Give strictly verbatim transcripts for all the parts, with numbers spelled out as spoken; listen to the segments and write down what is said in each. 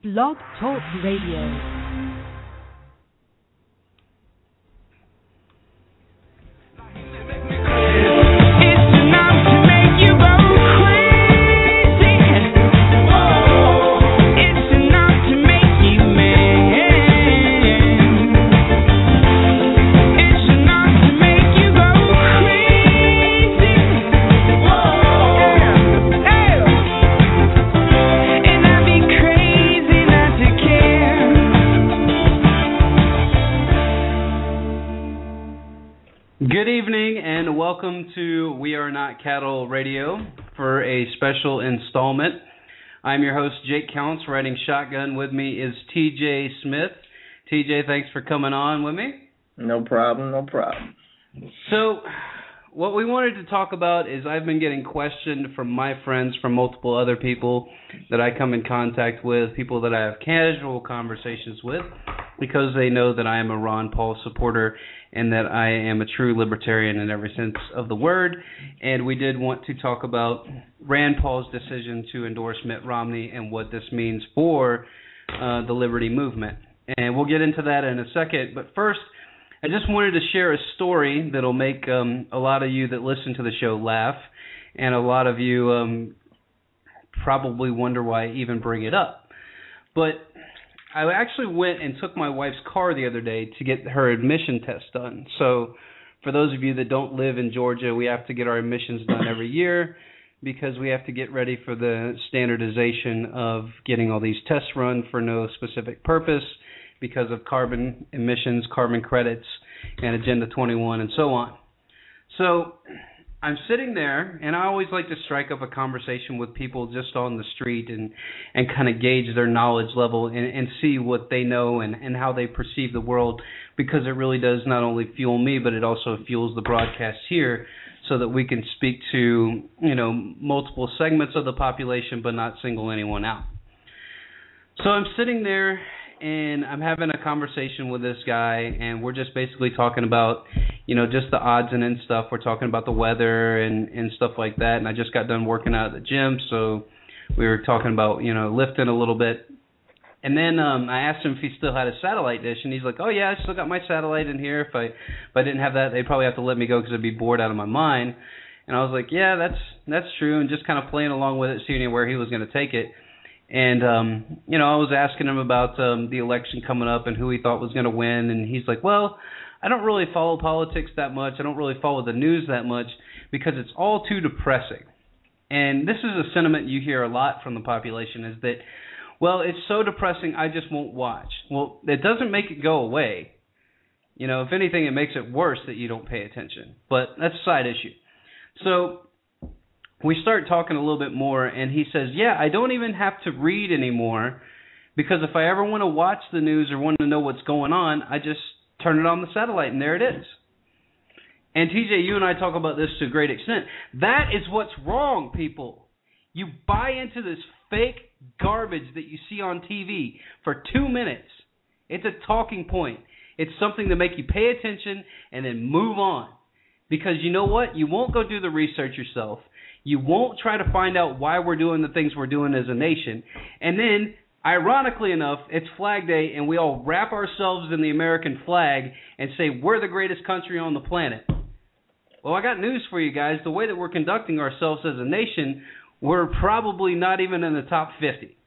Blog Talk Radio. Good evening and welcome to We Are Not Cattle Radio for a special installment. I'm your host, Jake Counts, riding shotgun. With me is T J Smith. T J, thanks for coming on with me. No problem, no problem. So, what we wanted to talk about is I've been getting questioned from my friends, from multiple other people that I come in contact with, people that I have casual conversations with, because they know that I am a Ron Paul supporter and that I am a true libertarian in every sense of the word. And we did want to talk about Rand Paul's decision to endorse Mitt Romney and what this means for uh, the liberty movement. And we'll get into that in a second. But first, I just wanted to share a story that'll make um, a lot of you that listen to the show laugh, and a lot of you um, probably wonder why I even bring it up. But I actually went and took my wife's car the other day to get her admission test done. So for those of you that don't live in Georgia, we have to get our admissions done every year because we have to get ready for the standardization of getting all these tests run for no specific purpose because of carbon emissions, carbon credits, and Agenda twenty-one, and so on. So I'm sitting there, and I always like to strike up a conversation with people just on the street and, and kind of gauge their knowledge level and, and see what they know and, and how they perceive the world, because it really does not only fuel me, but it also fuels the broadcast here so that we can speak to, you know, multiple segments of the population but not single anyone out. So I'm sitting there, and I'm having a conversation with this guy, and we're just basically talking about, you know, just the odds and ends stuff. We're talking about the weather and, and stuff like that, and I just got done working out at the gym, so we were talking about, you know, lifting a little bit. And then um, I asked him if he still had a satellite dish, and he's like, oh, yeah, I still got my satellite in here. If I if I didn't have that, they'd probably have to let me go because I'd be bored out of my mind. And I was like, yeah, that's that's true, and just kind of playing along with it, seeing where he was going to take it. And, um, you know, I was asking him about um, the election coming up and who he thought was going to win. And he's like, well, I don't really follow politics that much. I don't really follow the news that much because it's all too depressing. And this is a sentiment you hear a lot from the population, is that, well, it's so depressing, I just won't watch. Well, it doesn't make it go away. You know, if anything, it makes it worse that you don't pay attention. But that's a side issue. So we start talking a little bit more, and he says, yeah, I don't even have to read anymore because if I ever want to watch the news or want to know what's going on, I just turn it on the satellite, and there it is. And T J, you and I talk about this to a great extent. That is what's wrong, people. You buy into this fake garbage that you see on T V for two minutes. It's a talking point. It's something to make you pay attention and then move on. Because you know what? You won't go do the research yourself. You won't try to find out why we're doing the things we're doing as a nation. And then, ironically enough, it's Flag Day, and we all wrap ourselves in the American flag and say we're the greatest country on the planet. Well, I got news for you guys. The way that we're conducting ourselves as a nation, we're probably not even in the top fifty.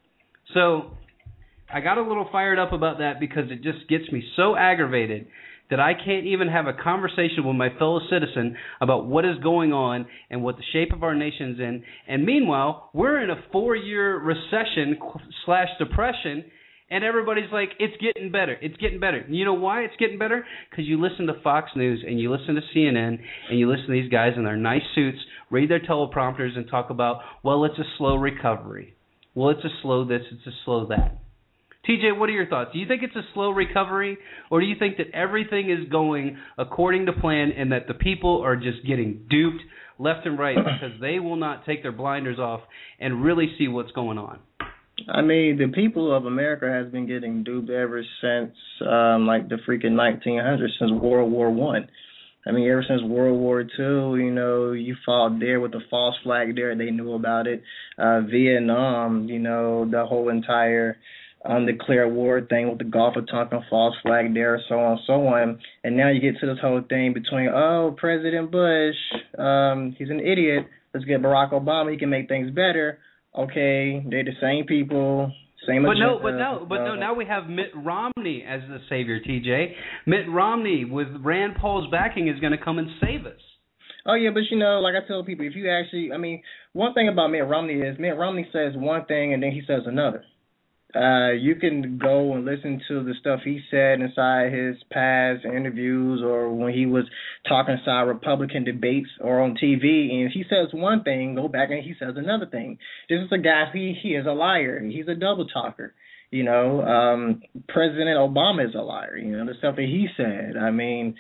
So I got a little fired up about that because it just gets me so aggravated that I can't even have a conversation with my fellow citizen about what is going on and what the shape of our nation's in. And meanwhile, we're in a four-year recession slash depression, and everybody's like, it's getting better, it's getting better. And you know why it's getting better? Because you listen to Fox News and you listen to C N N and you listen to these guys in their nice suits, read their teleprompters and talk about, well, it's a slow recovery. Well, it's a slow this, it's a slow that. T J, what are your thoughts? Do you think it's a slow recovery, or do you think that everything is going according to plan and that the people are just getting duped left and right because they will not take their blinders off and really see what's going on? I mean, the people of America has been getting duped ever since, um, like, the freaking nineteen hundreds, since World War One. I mean, ever since World War Two, you know, you fought there with the false flag there. They knew about it. Uh, Vietnam, you know, the whole entire undeclared war thing with the Gulf of Tonkin, false flag there, so on and so on. And now you get to this whole thing between, oh, President Bush, um, he's an idiot. Let's get Barack Obama. He can make things better. Okay, they're the same people. Same but agenda. no, but no, but no. Now we have Mitt Romney as the savior. T J, Mitt Romney with Rand Paul's backing is going to come and save us. Oh yeah, but you know, like I tell people, if you actually, I mean, one thing about Mitt Romney is Mitt Romney says one thing and then he says another. Uh, you can go and listen to the stuff he said inside his past interviews or when he was talking inside Republican debates or on T V, and if he says one thing, go back and he says another thing. This is a guy, he, he is a liar. He's a double talker. You know, um, President Obama is a liar, you know, the stuff that he said. I mean,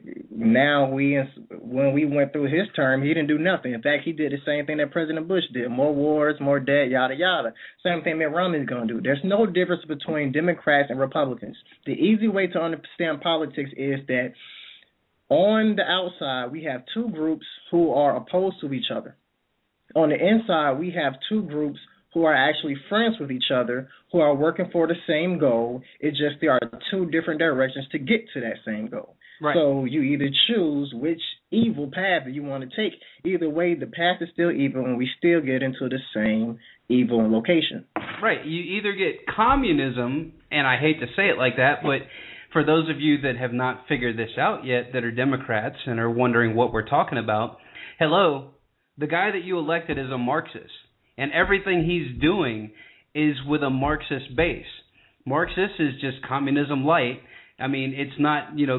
now we, when we went through his term, he didn't do nothing. In fact, he did the same thing that President Bush did. More wars, more debt, yada, yada. Same thing Mitt Romney is going to do. There's no difference between Democrats and Republicans. The easy way to understand politics is that on the outside, we have two groups who are opposed to each other. On the inside, we have two groups who are actually friends with each other, who are working for the same goal. It's just there are two different directions to get to that same goal. Right. So you either choose which evil path that you want to take. Either way, the path is still evil, and we still get into the same evil location. Right. You either get communism, and I hate to say it like that, but for those of you that have not figured this out yet, that are Democrats and are wondering what we're talking about, hello, the guy that you elected is a Marxist. And everything he's doing is with a Marxist base. Marxist is just communism light. I mean, it's not, you know,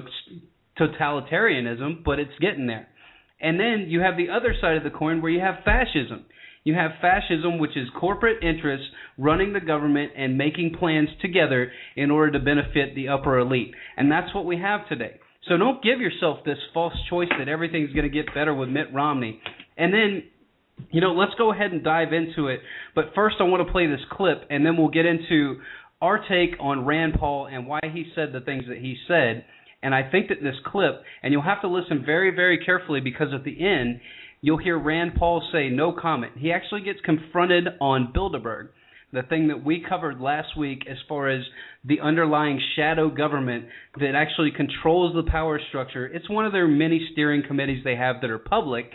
totalitarianism, but it's getting there. And then you have the other side of the coin where you have fascism. You have fascism, which is corporate interests running the government and making plans together in order to benefit the upper elite. And that's what we have today. So don't give yourself this false choice that everything's going to get better with Mitt Romney. And then, you know, let's go ahead and dive into it. But first I want to play this clip, and then we'll get into our take on Rand Paul and why he said the things that he said. And I think that this clip, and you'll have to listen very, very carefully because at the end, you'll hear Rand Paul say no comment. He actually gets confronted on Bilderberg, the thing that we covered last week as far as the underlying shadow government that actually controls the power structure. It's one of their many steering committees they have that are public,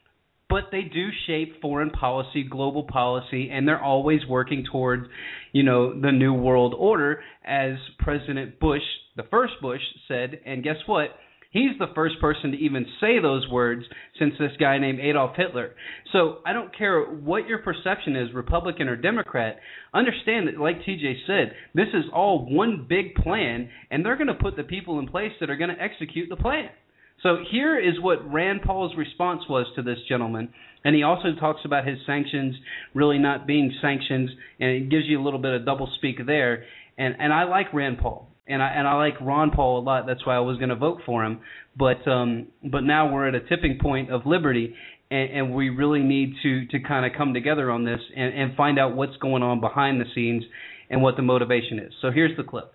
but they do shape foreign policy, global policy, and they're always working toward, you know, the New World Order, as President Bush, the first Bush, said. And guess what? He's the first person to even say those words since this guy named Adolf Hitler. So I don't care what your perception is, Republican or Democrat, understand that, like T J said, this is all one big plan, and they're going to put the people in place that are going to execute the plan. So here is what Rand Paul's response was to this gentleman, and he also talks about his sanctions really not being sanctions, and it gives you a little bit of double speak there. And and I like Rand Paul, and I and I like Ron Paul a lot. That's why I was going to vote for him. But um, but now we're at a tipping point of liberty, and, and we really need to to kind of come together on this and, and find out what's going on behind the scenes and what the motivation is. So here's the clip.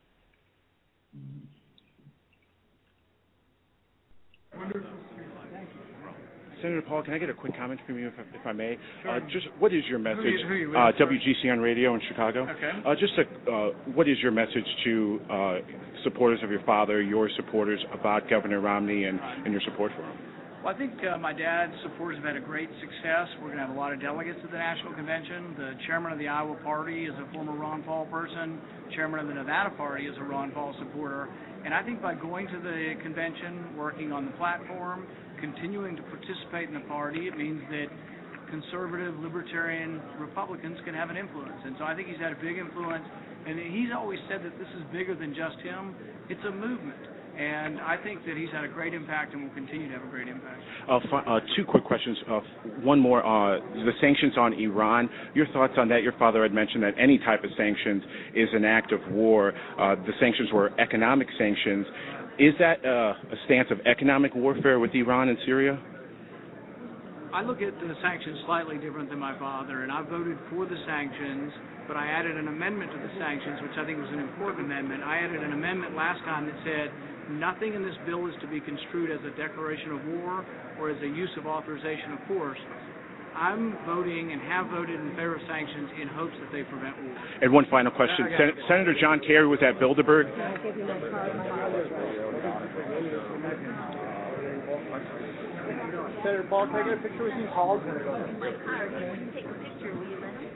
Senator Paul, can I get a quick comment from you, if, if I may? Sure. Uh, just what is your message? Who are you, who are you with? uh, W G C on radio in Chicago. Okay. Uh, just a, uh, what is your message to uh, supporters of your father, your supporters, about Governor Romney and, and your support for him? Well, I think uh, my dad's supporters have had a great success. We're going to have a lot of delegates at the National Convention. The chairman of the Iowa Party is a former Ron Paul person. Chairman of the Nevada Party is a Ron Paul supporter. And I think by going to the convention, working on the platform, continuing to participate in the party, it means that conservative, libertarian Republicans can have an influence. And so I think he's had a big influence. And he's always said that this is bigger than just him. It's a movement. And I think that he's had a great impact and will continue to have a great impact. Uh, uh, two quick questions. Uh, one more. Uh, the sanctions on Iran. Your thoughts on that? Your father had mentioned that any type of sanctions is an act of war. Uh, the sanctions were economic sanctions. Is that uh, a stance of economic warfare with Iran and Syria? I look at the sanctions slightly different than my father, and I voted for the sanctions, but I added an amendment to the sanctions, which I think was an important amendment. I added an amendment last time that said Nothing in this bill is to be construed as a declaration of war or as a use of authorization of force. I'm voting and have voted in favor of sanctions in hopes that they prevent war. And one final question. Sen- Senator John Kerry was at Bilderberg. Senator Paul, can I get a picture with you? Paul? My car. Can you take a picture, will you let me?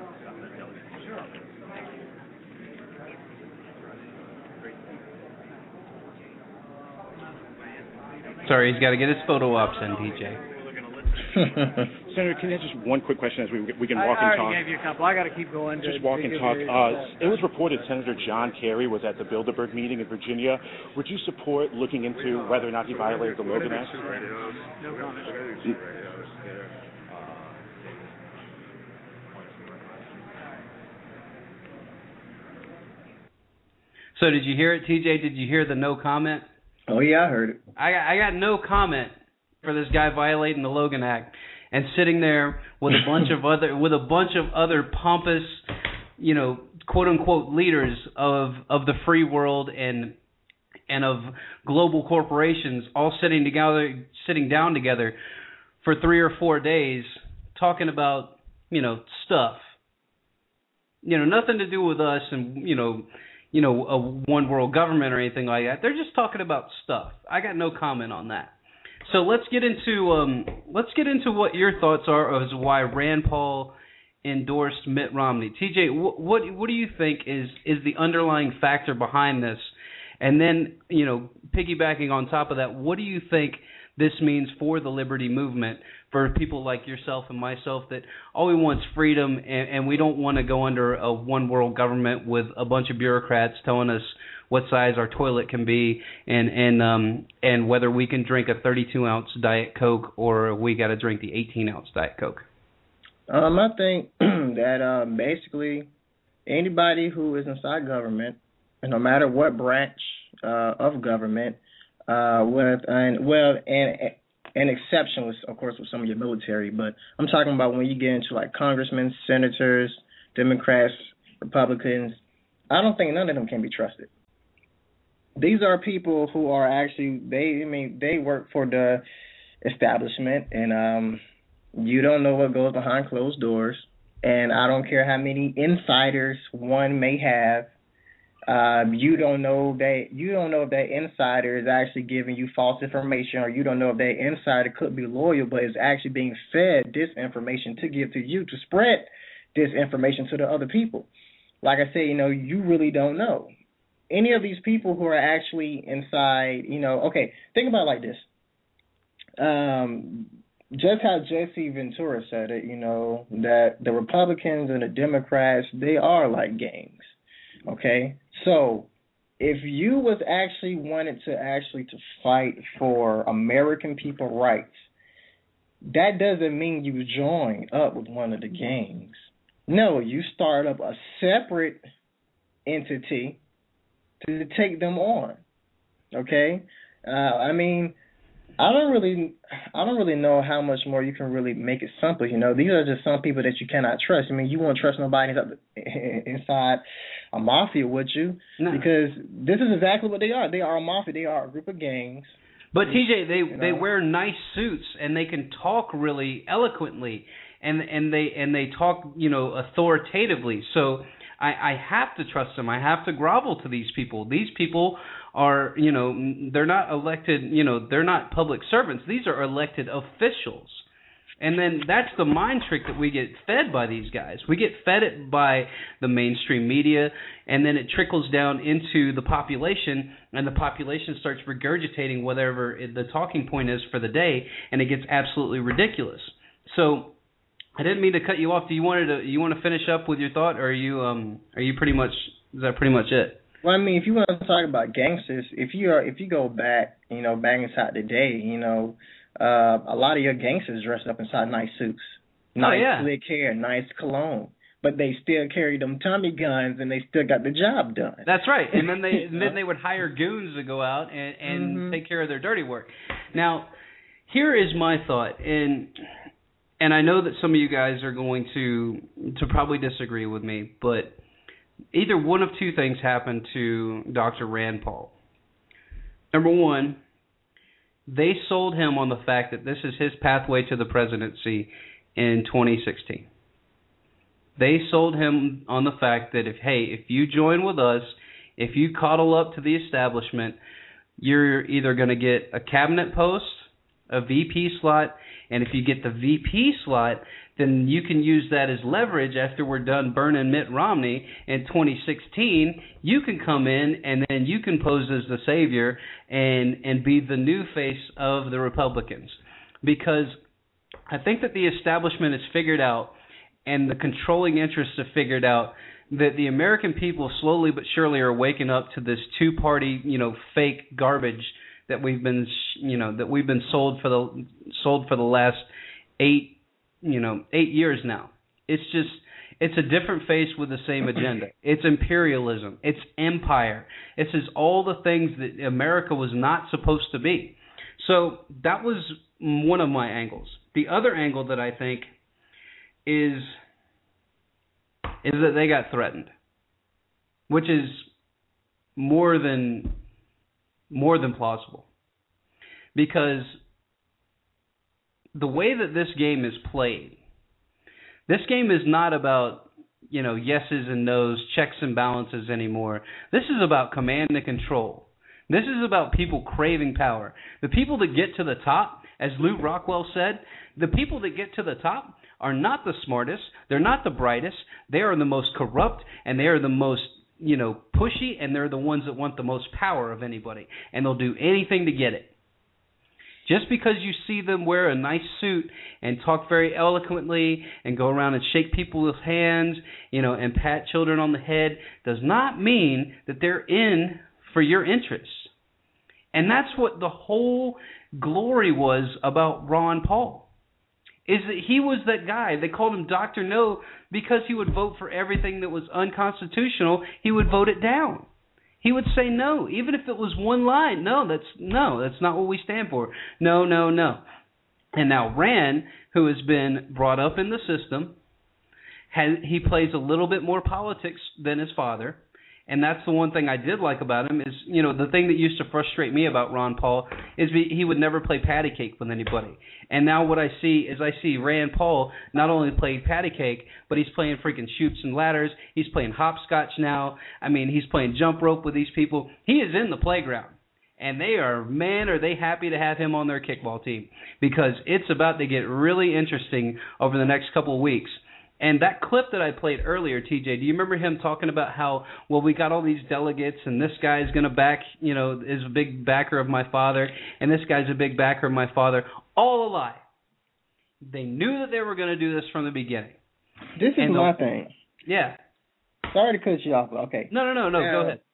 Sorry, he's got to get his photo ops in, T J. Senator, can I have just one quick question as we we can I, walk I and talk? already gave you a couple. I got to keep going. Just to, walk to and give talk. you- Uh, it was reported Senator John Kerry was at the Bilderberg meeting in Virginia. Would you support looking into whether or not he violated the Logan Act? No comment. So did you hear it, T J? Did you hear the no comment? Oh yeah, I heard it. I got, I got no comment for this guy violating the Logan Act and sitting there with a bunch of other with a bunch of other pompous, you know, quote unquote leaders of of the free world and and of global corporations all sitting together sitting down together for three or four days talking about, you know, stuff. You know, nothing to do with us and, you know, you know, a one world government or anything like that. They're just talking about stuff. I got no comment on that. So let's get into um, let's get into what your thoughts are as why Rand Paul endorsed Mitt Romney. T J, what what, what do you think is, is the underlying factor behind this? And then, you know, piggybacking on top of that, what do you think this means for the liberty movement, for people like yourself and myself that all we want is freedom, and, and we don't want to go under a one world government with a bunch of bureaucrats telling us what size our toilet can be and and um and whether we can drink a thirty-two ounce Diet Coke or we got to drink the eighteen ounce Diet Coke? Um, I think that uh, basically anybody who is inside government, no matter what branch uh, of government, uh, with and well, and an exception was, of course, with some of your military, but I'm talking about when you get into like congressmen, senators, Democrats, Republicans. I don't think none of them can be trusted. These are people who are actually they. I mean, they work for the establishment, and um, you don't know what goes behind closed doors. And I don't care how many insiders one may have. Um, you don't know that you don't know if that insider is actually giving you false information, or you don't know if that insider could be loyal, but is actually being fed disinformation to give to you to spread disinformation to the other people. Like I said, you know, you really don't know. Any of these people who are actually inside, you know, okay, think about it like this. Um, just how Jesse Ventura said it, you know, that the Republicans and the Democrats, they are like gangs, okay? So if you was actually wanted to actually to fight for American people's rights, that doesn't mean you join up with one of the gangs. No, you start up a separate entity to take them on. Okay? Uh, I mean, I don't really I don't really know how much more you can really make it simple, you know. These are just some people that you cannot trust. I mean, you won't trust nobody inside a mafia, would you? No. Because this is exactly what they are. They are a mafia. They are a group of gangs. But T J, they you know? they wear nice suits and they can talk really eloquently and and they and they talk, you know, authoritatively. So I, I have to trust them. I have to grovel to these people. These people are, you know, they're not elected, you know, they're not public servants. These are elected officials. And then that's the mind trick that we get fed by these guys. We get fed it by the mainstream media, and then it trickles down into the population, and the population starts regurgitating whatever the talking point is for the day, and it gets absolutely ridiculous. So I didn't mean to cut you off. Do you want to you want to finish up with your thought, or are you um are you pretty much is that pretty much it? Well, I mean, if you want to talk about gangsters, if you are if you go back, you know, back inside the day, you know, uh, a lot of your gangsters dressed up inside nice suits, nice oh, yeah. slick hair, nice cologne, but they still carry them Tommy guns and they still got the job done. That's right. And then they and then they would hire goons to go out and, and mm-hmm. take care of their dirty work. Now, here is my thought, and and I know that some of you guys are going to to probably disagree with me, but either one of two things happened to Doctor Rand Paul. number one, they sold him on the fact that this is his pathway to the presidency in twenty sixteen. They sold him on the fact that if, hey, if you join with us, if you coddle up to the establishment, you're either going to get a cabinet post, a V P slot, and if you get the V P slot, then you can use that as leverage after we're done burning Mitt Romney in twenty sixteen. You can come in and then you can pose as the savior and, and be the new face of the Republicans. Because I think that the establishment has figured out, and the controlling interests have figured out, that the American people slowly but surely are waking up to this two-party, you know, fake garbage that we've been, you know, that we've been sold for the sold for the last eight, you know, eight years now. It's just, it's a different face with the same agenda. It's imperialism. It's empire. It says all the things that America was not supposed to be. So that was one of my angles. The other angle that I think is is that they got threatened, which is more than more than plausible, because the way that this game is played, this game is not about, you know, yeses and nos, checks and balances anymore. This is about command and control. This is about people craving power. The people that get to the top, as Lew Rockwell said, the people that get to the top are not the smartest, they're not the brightest, they are the most corrupt, and they are the most, you know, pushy, and they're the ones that want the most power of anybody, and they'll do anything to get it. Just because you see them wear a nice suit and talk very eloquently and go around and shake people's hands, you know, and pat children on the head, does not mean that they're in for your interests. And that's what the whole glory was about Ron Paul. Is that he was that guy. They called him Doctor No because he would vote for everything that was unconstitutional. He would vote it down. He would say no, even if it was one line. No, that's no, that's not what we stand for. No, no, no. And now Rand, who has been brought up in the system, has, he plays a little bit more politics than his father. And that's the one thing I did like about him is, you know, the thing that used to frustrate me about Ron Paul is he would never play patty cake with anybody. And now what I see is I see Rand Paul not only play patty cake, but he's playing freaking chutes and ladders. He's playing hopscotch now. I mean, he's playing jump rope with these people. He is in the playground. And they are, man, are they happy to have him on their kickball team, because it's about to get really interesting over the next couple of weeks. And that clip that I played earlier, T J, do you remember him talking about how, well, we got all these delegates, and this guy's going to back, you know, is a big backer of my father, and this guy's a big backer of my father? All a lie. They knew that they were going to do this from the beginning. This is and my the, thing. Yeah. Sorry to cut you off, but okay. No, no, no, no, now, go ahead.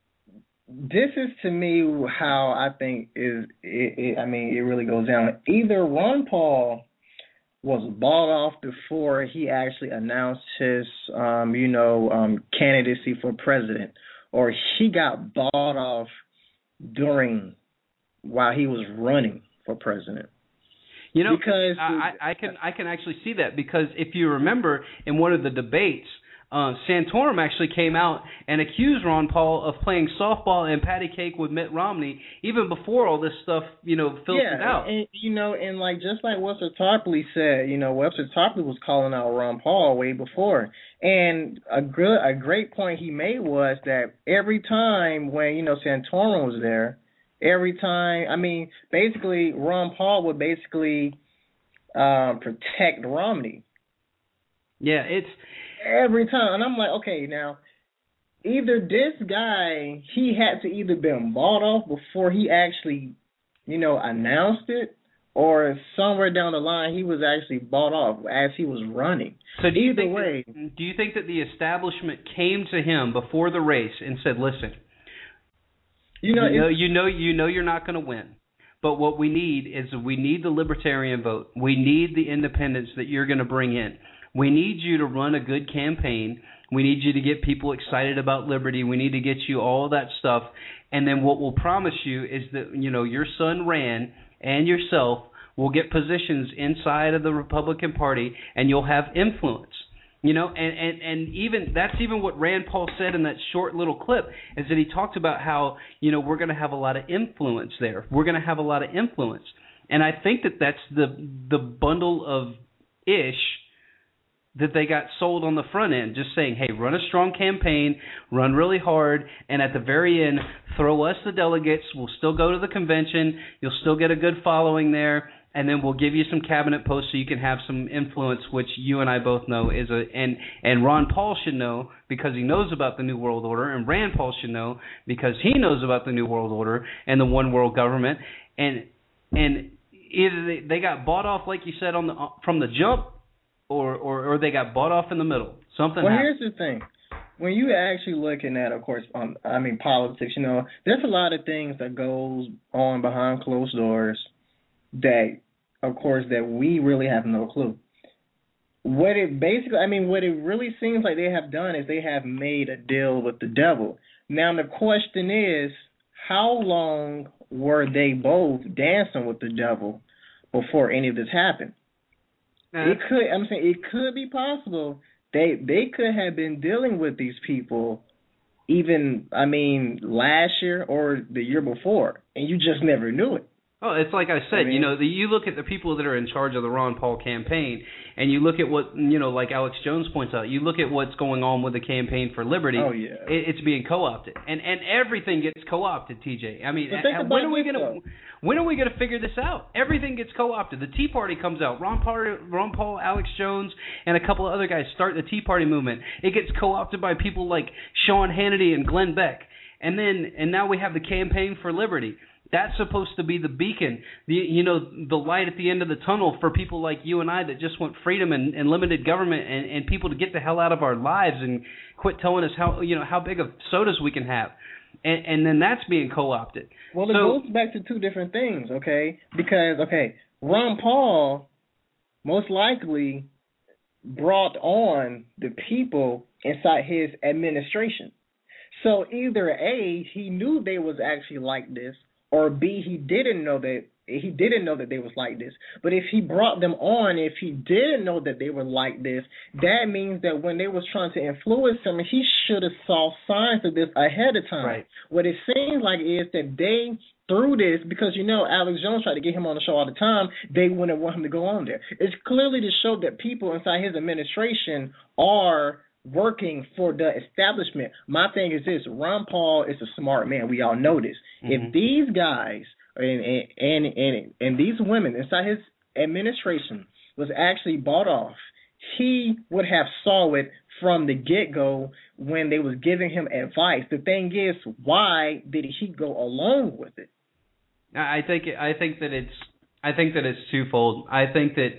This is, to me, how I think is, it, it, I mean, it really goes down. Either Ron Paul was bought off before he actually announced his, um, you know, um, candidacy for president, or he got bought off during, while he was running for president. You know, because I, I can I can actually see that, because if you remember in one of the debates, uh, Santorum actually came out and accused Ron Paul of playing softball and patty cake with Mitt Romney even before all this stuff, you know, filtered yeah, out. And, you know, and like just like Webster Tarpley said, you know, Webster Tarpley was calling out Ron Paul way before. And a good, a great point he made was that every time when, you know, Santorum was there, every time, I mean, basically Ron Paul would basically um, protect Romney. Yeah, it's every time. And I'm like, okay, now, either this guy, he had to either been bought off before he actually, you know, announced it, or somewhere down the line he was actually bought off as he was running. So do you either think way, that, do you think that the establishment came to him before the race and said, listen, you know, you know, you know, you know you're not going to win. But what we need is we need the libertarian vote. We need the independents that you're going to bring in. We need you to run a good campaign. We need you to get people excited about liberty. We need to get you all that stuff. And then what we'll promise you is that, you know, your son Rand and yourself will get positions inside of the Republican Party, and you'll have influence. You know, and, and, and even that's even what Rand Paul said in that short little clip, is that he talked about how, you know, we're going to have a lot of influence there. We're going to have a lot of influence. And I think that that's the the bundle of ish that they got sold on the front end, just saying, hey, run a strong campaign, run really hard, and at the very end, throw us the delegates. We'll still go to the convention. You'll still get a good following there, and then we'll give you some cabinet posts so you can have some influence, which you and I both know is a and and Ron Paul should know because he knows about the New World Order, and Rand Paul should know because he knows about the New World Order and the one world government, and and either they, they got bought off, like you said, on the from the jump, or or, or they got bought off in the middle. Something. Well, happened. Here's the thing. When you actually looking at, of course, um, I mean politics, you know, there's a lot of things that goes on behind closed doors that, of course, that we really have no clue. What it basically, I mean, what it really seems like they have done is they have made a deal with the devil. Now, the question is, how long were they both dancing with the devil before any of this happened? Uh, it could, I'm saying, it could be possible. They they could have been dealing with these people even, I mean, last year or the year before, and you just never knew it. Oh, it's like I said, I mean, you know, the, you look at the people that are in charge of the Ron Paul campaign, and you look at what, you know, like Alex Jones points out, you look at what's going on with the Campaign for Liberty. Oh, yeah. It, it's being co-opted. And and everything gets co-opted, T J. I mean, a, when are we going to when are we going to figure this out? Everything gets co-opted. The Tea Party comes out. Ron Paul, Ron Paul, Alex Jones, and a couple of other guys start the Tea Party movement. It gets co-opted by people like Sean Hannity and Glenn Beck. And then and now we have the Campaign for Liberty. That's supposed to be the beacon, the you know, the light at the end of the tunnel for people like you and I that just want freedom and, and limited government and, and people to get the hell out of our lives and quit telling us how you know how big of sodas we can have, and, and then that's being co-opted. Well, it so, goes back to two different things, okay? Because okay, Ron Paul most likely brought on the people inside his administration. So either A, he knew they was actually like this, or B, he didn't know that he didn't know that they was like this. But if he brought them on, if he didn't know that they were like this, that means that when they was trying to influence him, he should have saw signs of this ahead of time. Right. What it seems like is that they through this, because you know Alex Jones tried to get him on the show all the time, they wouldn't want him to go on there. It's clearly to show that people inside his administration are working for the establishment. My thing is this: Ron Paul is a smart man. We all know this. Mm-hmm. If these guys and and, and and these women inside his administration was actually bought off, he would have saw it from the get-go when they was giving him advice. The thing is, why did he go along with it? I think I think that it's I think that it's twofold. I think that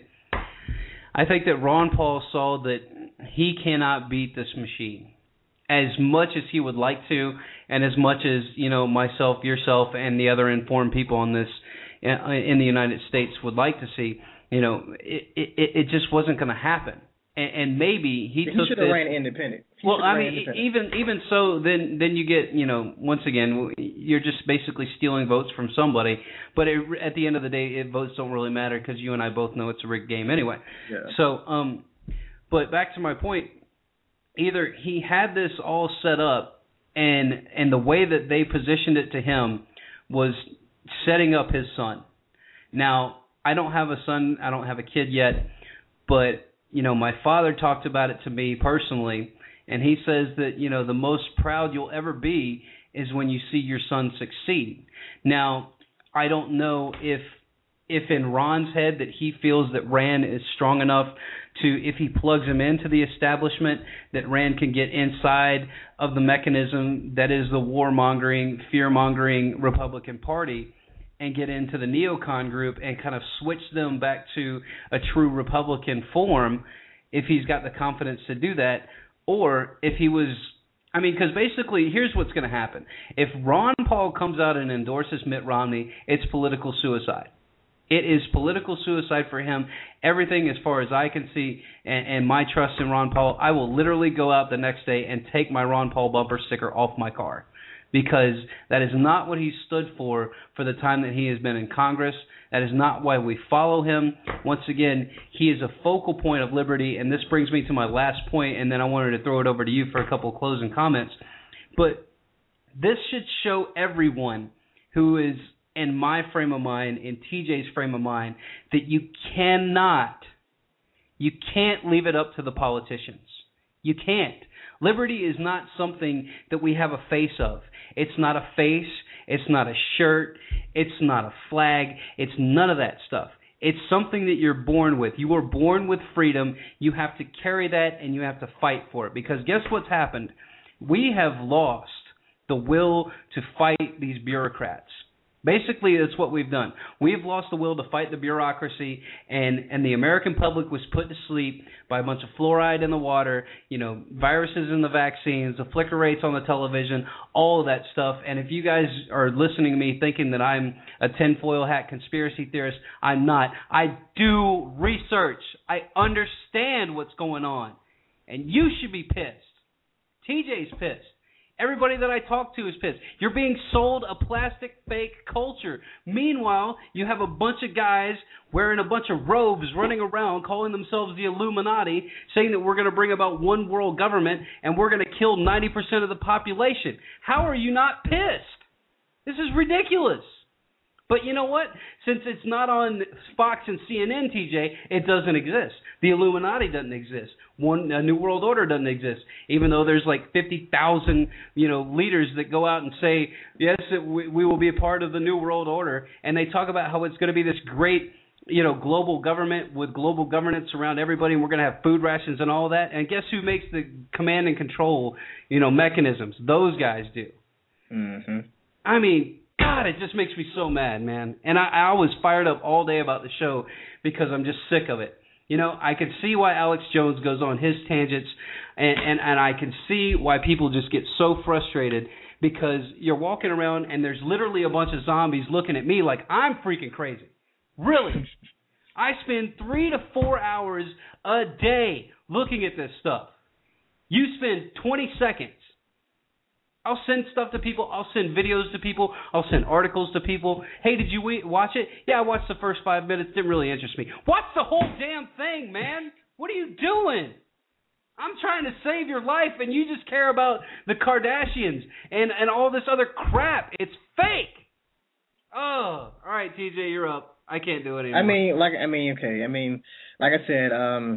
I think that Ron Paul saw that he cannot beat this machine as much as he would like to, and as much as, you know, myself, yourself, and the other informed people on this in the United States would like to see. You know, it it, it just wasn't going to happen. And, and maybe he, he took should have this, ran independent. He well, I mean, even even so, then then you get, you know, once again, you're just basically stealing votes from somebody. But it, at the end of the day, it, votes don't really matter because you and I both know it's a rigged game anyway. Yeah. So, um, but back to my point, either he had this all set up, and and the way that they positioned it to him was setting up his son. Now, I don't have a son, I don't have a kid yet, but you know, my father talked about it to me personally, and he says that, you know, the most proud you'll ever be is when you see your son succeed. Now, I don't know if if in Ron's head that he feels that Rand is strong enough to, if he plugs him into the establishment, that Rand can get inside of the mechanism that is the warmongering, fear-mongering Republican Party and get into the neocon group and kind of switch them back to a true Republican form, if he's got the confidence to do that, or if he was, I mean, because basically, here's what's going to happen. If Ron Paul comes out and endorses Mitt Romney, it's political suicide. It is political suicide for him. Everything, as far as I can see, and, and my trust in Ron Paul, I will literally go out the next day and take my Ron Paul bumper sticker off my car. because that is not what he stood for for the time that he has been in Congress. That is not why we follow him. Once again, he is a focal point of liberty, and this brings me to my last point, and then I wanted to throw it over to you for a couple of closing comments. But this should show everyone who is in my frame of mind, in T J's frame of mind, that you cannot, you can't leave it up to the politicians. You can't. Liberty is not something that we have a face of. It's not a face. It's not a shirt. It's not a flag. It's none of that stuff. It's something that you're born with. You were born with freedom. You have to carry that, and you have to fight for it. Because guess what's happened? We have lost the will to fight these bureaucrats. Basically, that's what we've done. We've lost the will to fight the bureaucracy, and, and the American public was put to sleep by a bunch of fluoride in the water, you know, viruses in the vaccines, the flicker rates on the television, all of that stuff. And if you guys are listening to me thinking that I'm a tinfoil hat conspiracy theorist, I'm not. I do research. I understand what's going on. And you should be pissed. T J's pissed. Everybody that I talk to is pissed. You're being sold a plastic fake culture. Meanwhile, you have a bunch of guys wearing a bunch of robes running around calling themselves the Illuminati, saying that we're going to bring about one world government and we're going to kill ninety percent of the population. How are you not pissed? This is ridiculous. But you know what? Since it's not on Fox and C N N, T J, it doesn't exist. The Illuminati doesn't exist. One a New World Order doesn't exist. Even though there's like fifty thousand, you know, leaders that go out and say, yes, it, we, we will be a part of the New World Order, and they talk about how it's going to be this great, you know, global government with global governance around everybody, and we're going to have food rations and all that. And guess who makes the command and control, you know, mechanisms? Those guys do. Mm-hmm. I mean, God, it just makes me so mad, man. And I, I was fired up all day about the show because I'm just sick of it. You know, I can see why Alex Jones goes on his tangents, and, and, and I can see why people just get so frustrated because you're walking around and there's literally a bunch of zombies looking at me like I'm freaking crazy. Really. I spend three to four hours a day looking at this stuff. You spend twenty seconds. I'll send stuff to people. I'll send videos to people. I'll send articles to people. Hey, did you watch it? Yeah, I watched the first five minutes. Didn't really interest me. Watch the whole damn thing, man. What are you doing? I'm trying to save your life, and you just care about the Kardashians and, and all this other crap. It's fake. Oh, all right, T J, you're up. I can't do it anymore. I mean, like, I mean, okay. I mean, like I said, um,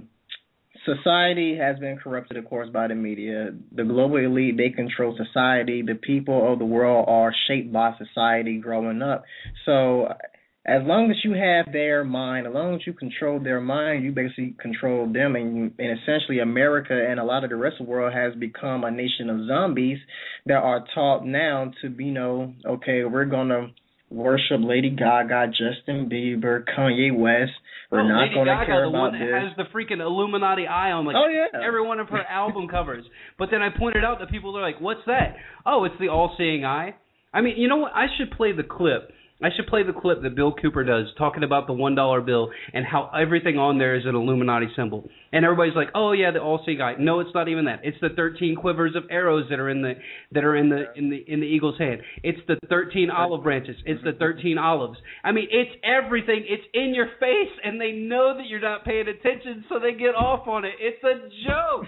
society has been corrupted, of course, by the media. The global elite, they control society. The people of the world are shaped by society growing up. So as long as you have their mind, as long as you control their mind, you basically control them. And, and essentially America and a lot of the rest of the world has become a nation of zombies that are taught now to be, you know, okay, we're going to worship Lady Gaga, Justin Bieber, Kanye West. We're oh, not going to care the about one this. That has the freaking Illuminati eye on like oh, yeah. every one of her album covers. But then I pointed out that people are like, what's that? Oh, it's the all-seeing eye. I mean, you know what? I should play the clip. I should play the clip that Bill Cooper does talking about the one dollar bill and how everything on there is an Illuminati symbol. And everybody's like, "Oh yeah, the all-seeing eye." No, it's not even that. It's the thirteen quivers of arrows that are in the that are in the in the in the eagle's hand. It's the thirteen olive branches. It's the thirteen olives. I mean, it's everything. It's in your face, and they know that you're not paying attention, so they get off on it. It's a joke.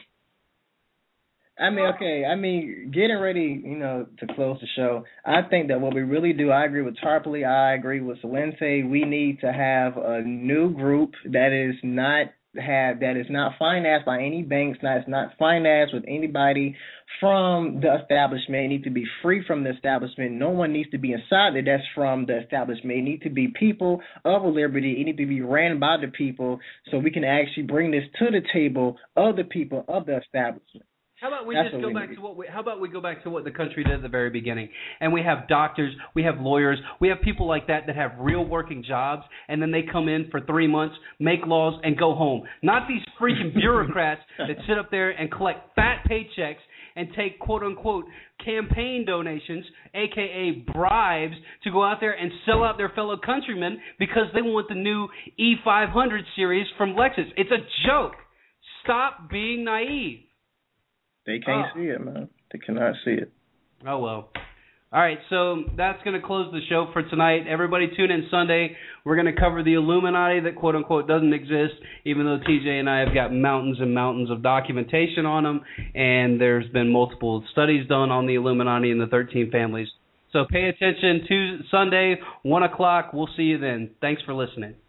I mean, okay, I mean, getting ready, you know, to close the show, I think that what we really do, I agree with Tarpley, I agree with Salente, we need to have a new group that is not have that is not financed by any banks, not it's not financed with anybody from the establishment. It needs to be free from the establishment. No one needs to be inside it that's from the establishment. It needs to be people of liberty. It needs to be ran by the people so we can actually bring this to the table of the people of the establishment. How about we That's just go we back need. to what we, how about we go back to what the country did at the very beginning, and we have doctors, we have lawyers, we have people like that that have real working jobs, and then they come in for three months, make laws, and go home. Not these freaking bureaucrats that sit up there and collect fat paychecks and take quote unquote campaign donations, aka bribes, to go out there and sell out their fellow countrymen because they want the new E five hundred series from Lexus. It's a joke. Stop being naive. They can't oh. see it, man. They cannot see it. Oh, well. All right, so that's going to close the show for tonight. Everybody tune in Sunday. We're going to cover the Illuminati that, quote-unquote, doesn't exist, even though T J and I have got mountains and mountains of documentation on them, and there's been multiple studies done on the Illuminati and the thirteen families. So pay attention to Sunday, one o'clock. We'll see you then. Thanks for listening.